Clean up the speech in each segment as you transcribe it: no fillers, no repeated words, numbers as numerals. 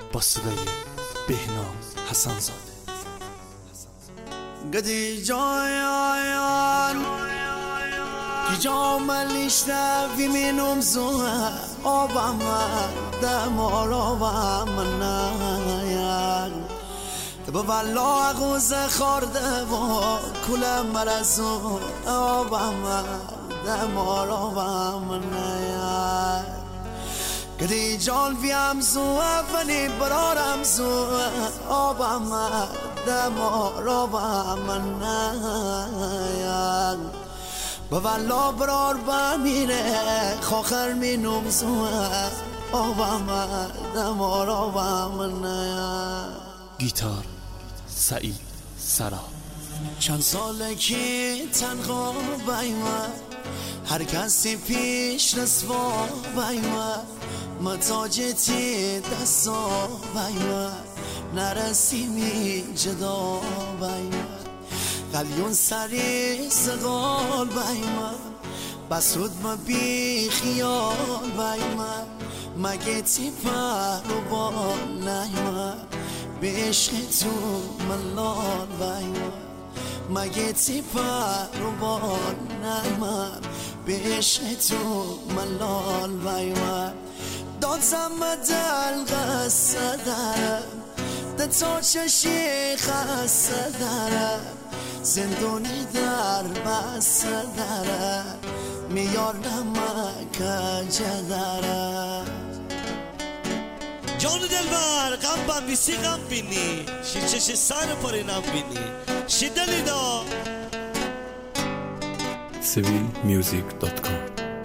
با صدای بهنام حسن زاده. قدی جایان جام لیشتوی منم زوه آبم دمار آبم نیان با والا غوز خورده و کل مرزو آبم دمار آبم نیان قدی جان ویم زوه ولی برارم زوه آبم دمار آبم نیان با والا برار بمیره خوخر مینم زوه آبم دمار آبم نیان. گیتار سعید سرا. چند ساله که تنها بایمه هر کسی پیش رسوا بایمه متاجتی دستا بایمه نرسیمی جدا بایمه قلیون سری زغال بایمه بسود ما بی خیال بایمه مگه تی پر و بال نیمه به عشق تو ملال بایمه مگه تی پر و بال نیمه به عشق تو ملال بایمه داد زمه دل قصه دارم ده تا چشی خسته دارم زندونی در بسته داره میار نمک داره جان دلبر غم بمیسی غم بینی شی چش سر پاری نم بینی شی دلی دا civilmusic.com.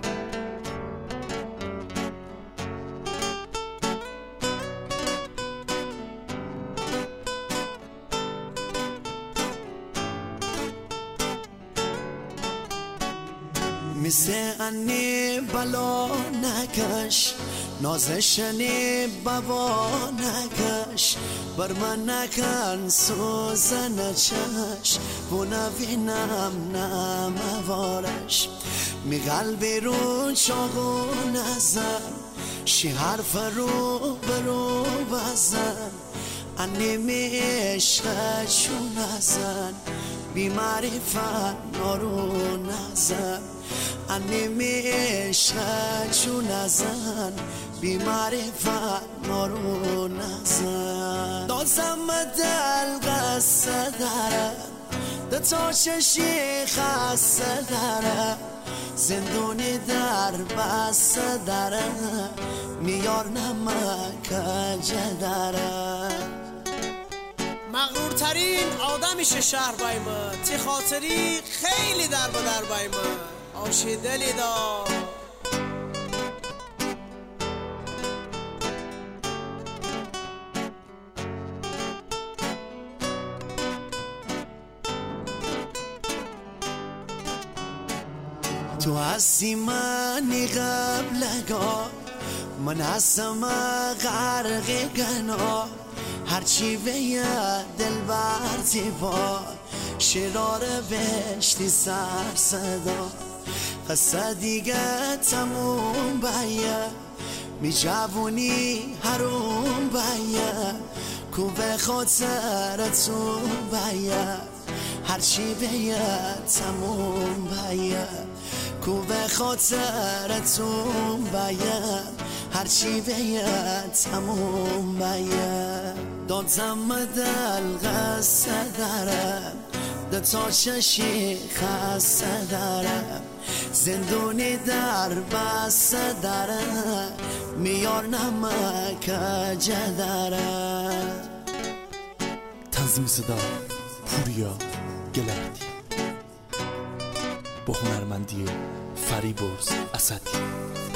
مثل انی بلا نکش نازشنی بابا نکش بر من نکن سوزن چش و نبینم نموارش می قلبی رو چاقو نزن شی حرف رو برو بزن انی می عشق چون نزن بی معرفت نارو نزن انی می عشق چون نزن بی معرفت نارو نزن دازم دل قصه دارم ده تا چشی خسته دارم زندونی در بسته دارم میار نمک دارم مغرورترین آدم میشه شهر بایمه تی خاطری خیلی در با در بایمه آشی دلی دا تو هستی منی قبلگاه من هستم غرق گناه هرچی به دل برتی با شرار بشتی سر صدا قصه دیگه تموم بیه می جوونی حروم بیه کو به خاطرتون بیه هرچی به تموم بیه کو به خاطرتون بیه هرچی به تموم بیه دادم دل قصه دارم ده تا چشی خسته دارم زندونی در بسته دارم میار نمک دارم. تنظیم صدا پوریا گلردی با هنرمندی فریبرز اسدی.